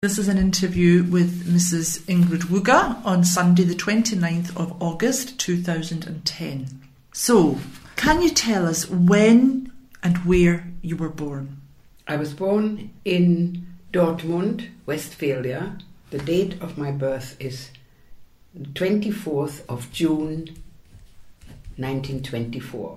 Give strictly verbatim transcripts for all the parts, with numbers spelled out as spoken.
This is an interview with Missus Ingrid Wooga on Sunday the twenty-ninth of August two thousand ten. So, can you tell us when and where you were born? I was born in Dortmund, Westphalia. The date of my birth is the twenty-fourth of June nineteen twenty-four.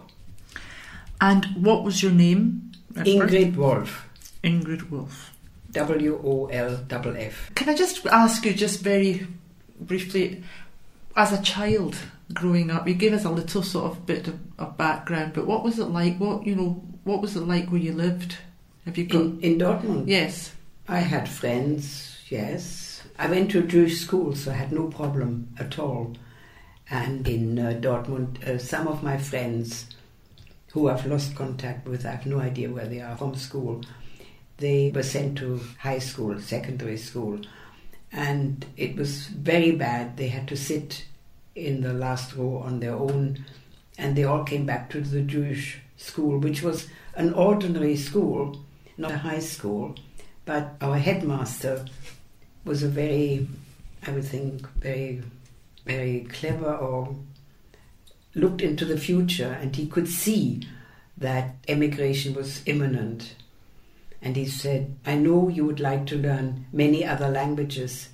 And what was your name? Ingrid Wolf. Ingrid Wolf. W O L F F. Can I just ask you, just very briefly, as a child growing up, you gave us a little sort of bit of, of background, but what was it like? What you know, what was it like where you lived? Have you got in, in Dortmund? Yes. I had friends. Yes, I went to a Jewish school, so I had no problem at all. And in uh, Dortmund, uh, some of my friends who I've lost contact with, I have no idea where they are from school. They were sent to high school, secondary school, and it was very bad. They had to sit in the last row on their own, and they all came back to the Jewish school, which was an ordinary school, not a high school, but our headmaster was a very, I would think, very, very clever, or looked into the future, and he could see that emigration was imminent. And he said, I know you would like to learn many other languages.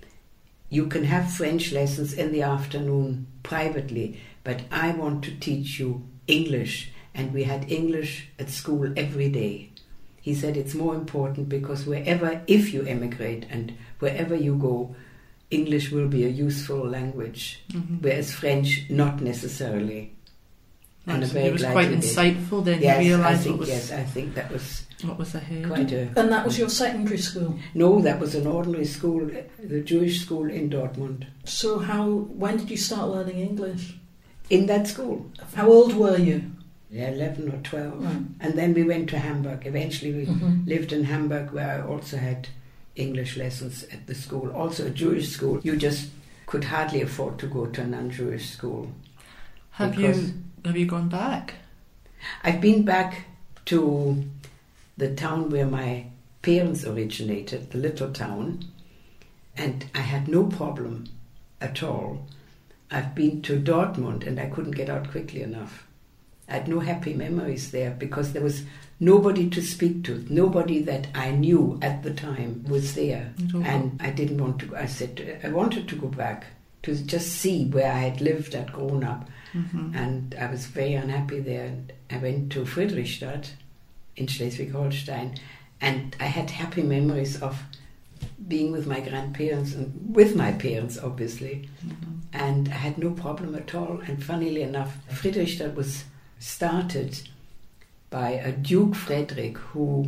You can have French lessons in the afternoon privately, but I want to teach you English. And we had English at school every day. He said it's more important because wherever, if you emigrate and wherever you go, English will be a useful language, mm-hmm. whereas French not necessarily. And so it was quite insightful then. Yes, you realised I think, what was, yes, I think that was what was ahead. Quite a, and that was your secondary school? No, that was an ordinary school, the Jewish school in Dortmund. So how, when did you start learning English? In that school. How old were you? Yeah, eleven or twelve. Right. And then we went to Hamburg. Eventually we mm-hmm. lived in Hamburg, where I also had English lessons at the school. Also a Jewish school. You just could hardly afford to go to a non-Jewish school. Have you have you gone back? I've been back to the town where my parents originated, the little town, and I had no problem at all. I've been to Dortmund and I couldn't get out quickly enough. I had no happy memories there because there was nobody to speak to. Nobody that I knew at the time was there. Mm-hmm. And I didn't want to go. I said, I wanted to go back to just see where I had lived, I'd grown up. Mm-hmm. And I was very unhappy there. And I went to Friedrichstadt in Schleswig-Holstein, and I had happy memories of being with my grandparents and with my parents, obviously. Mm-hmm. And I had no problem at all. And funnily enough, Friedrichstadt was started by a Duke Frederick, who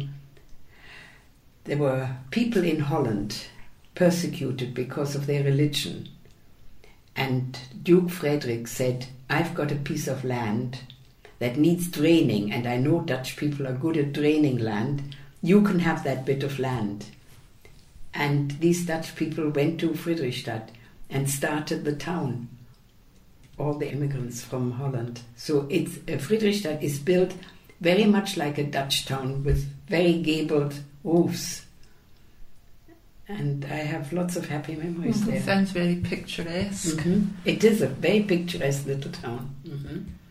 there were people in Holland persecuted because of their religion. And Duke Frederick said, I've got a piece of land that needs draining, and I know Dutch people are good at draining land. You can have that bit of land. And these Dutch people went to Friedrichstadt and started the town. All the immigrants from Holland. So it's uh, Friedrichstadt is built very much like a Dutch town with very gabled roofs. And I have lots of happy memories mm-hmm. there. It sounds very picturesque. Mm-hmm. It is a very picturesque little town. Mm-hmm.